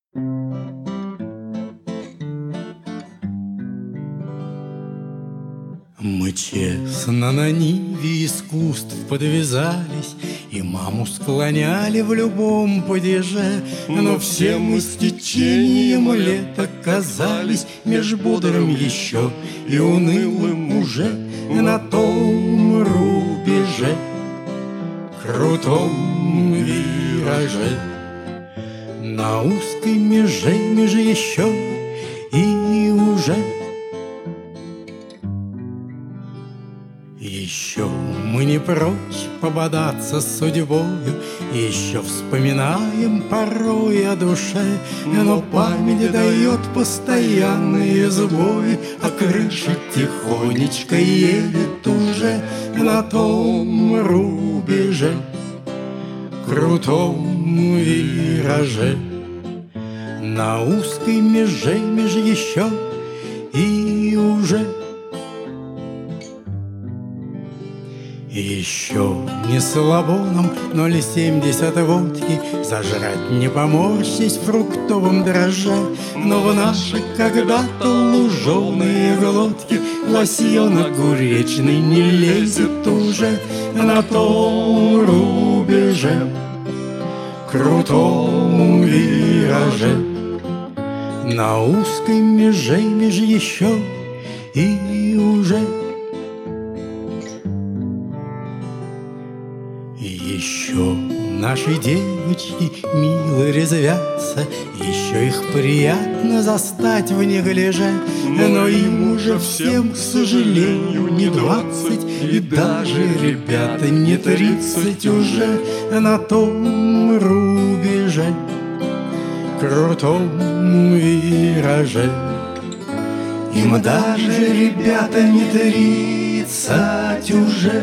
Мы честно на ниве искусств подвязались И маму склоняли в любом падеже, но все мы с течением лет оказались Меж бодрым еще и унылым уже На том рубеже, крутом вираже, на узкой меже еще и уже. Еще мы не прочь пободаться с судьбою, Еще вспоминаем порой о душе, но память дает постоянные сбои, А крыша тихонечко едет уже на том рубеже, крутом вираже, на узкой меже еще и уже. Еще не слабо нам 0,70 водки Зажрать не поморщись в фруктовом дрожже, Но в наши когда-то луженые глотки Лосьон огуречный не лезет уже на том рубеже, крутом вираже, на узкой меже еще и уже. Еще наши девочки мило резвятся, Еще их приятно застать в неглиже, Но им уже всем, к сожалению, не 20, И даже ребята не 30 уже на том рубеже, крутом вираже. Им даже ребята не 30 уже.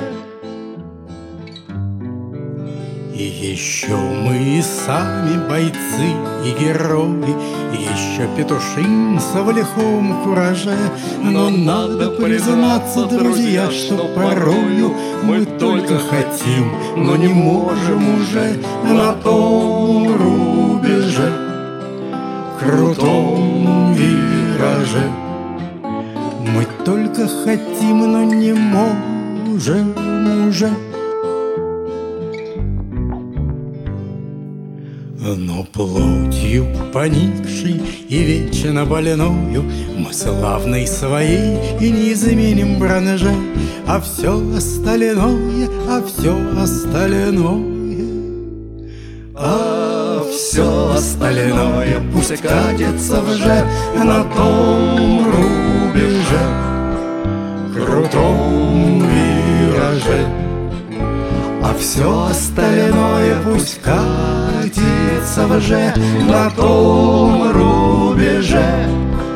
И еще мы и сами бойцы и герои, Еще петушимся в лихом кураже, Но надо признаться, друзья, что порою Мы только хотим, но не можем уже на том рубеже, крутом вираже. Мы только хотим, но не можем уже. Но плотью поникшей и вечно больною Мы славной своей и не изменим бранже, А все остальное, все остальное пусть катится вже на том рубеже, крутом вираже, а все остальное пусть катится вже на том рубеже,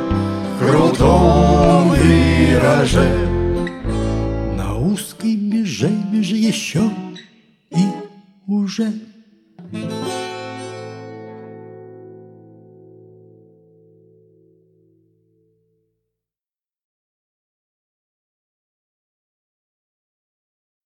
крутом вираже, на узкой меже еще и уже.